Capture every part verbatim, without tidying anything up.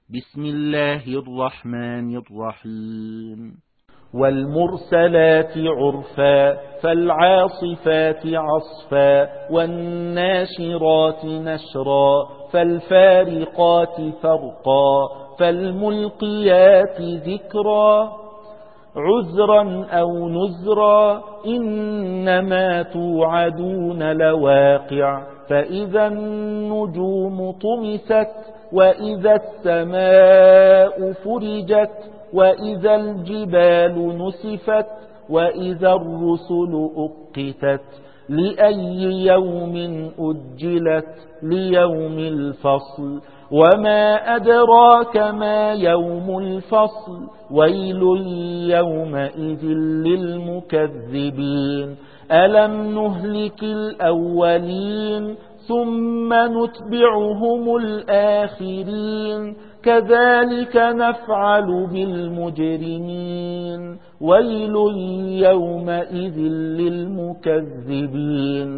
بسم الله الرحمن الرحيم والمرسلات عرفا فالعاصفات عصفا والناشرات نشرا فالفارقات فرقا فالملقيات ذكرا عذرا أو نذرا إنما توعدون لواقع فإذا النجوم طمست وإذا السماء فرجت وإذا الجبال نسفت وإذا الرسل أقتت لأي يوم أجلت ليوم الفصل وما أدراك ما يوم الفصل ويل يومئذ للمكذبين ألم نهلك الأولين ثم نتبعهم الآخرين كذلك نفعل بالمجرمين ويل يومئذ للمكذبين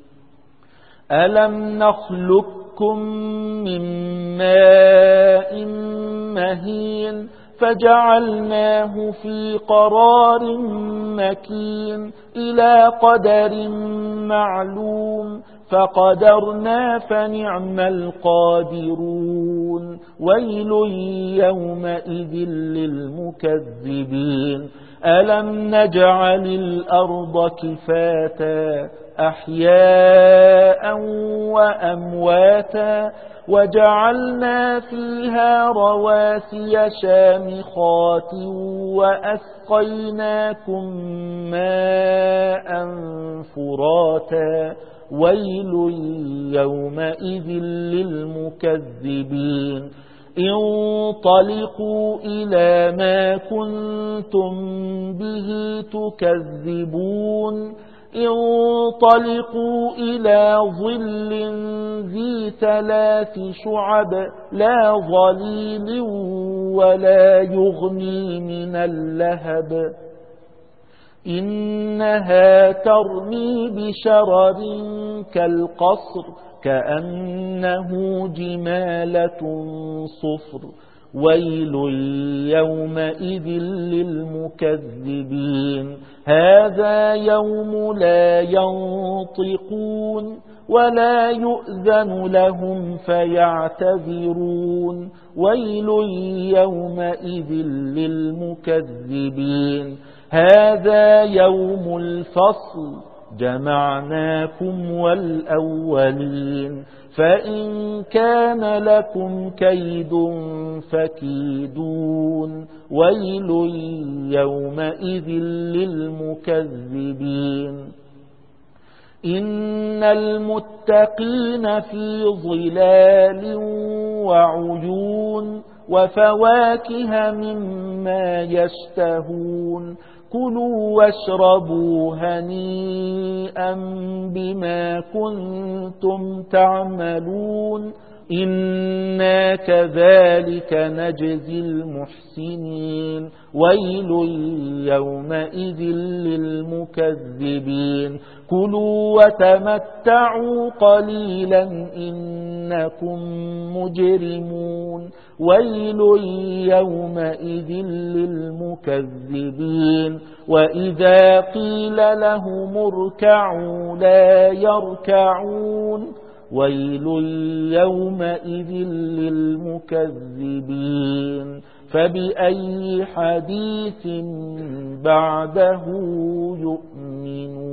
ألم نخلقكم من ماء مهين فجعلناه في قرار مكين إلى قدر معلوم فقدرنا فنعم القادرون ويل يومئذ للمكذبين ألم نجعل الأرض كفاتا أحياء وأمواتا وجعلنا فيها رواسي شامخات وأسقيناكم ماء فراتا ويل يومئذ للمكذبين انطلقوا إلى ما كنتم به تكذبون انطلقوا إلى ظل ذي ثلاث شعب لا ظليل ولا يغني من اللهب إنها ترمي بشرر كالقصر كأنه جمالة صفر ويل يومئذ للمكذبين هذا يوم لا ينطقون ولا يؤذن لهم فيعتذرون ويل يومئذ للمكذبين هذا يوم الفصل جمعناكم والأولين فإن كان لكم كيد فكيدون ويل يومئذ للمكذبين إن المتقين في ظلال وعيون وفواكه مما يشتهون كلوا واشربوا هنيئا بما كنتم تعملون إنا كذلك نجزي المحسنين ويل يومئذ للمكذبين كلوا وتمتعوا قليلا إنكم مجرمون ويل يومئذ للمكذبين وإذا قيل لهم اركعوا لا يركعون ويل يومئذ للمكذبين فبأي حديث بعده يؤمنون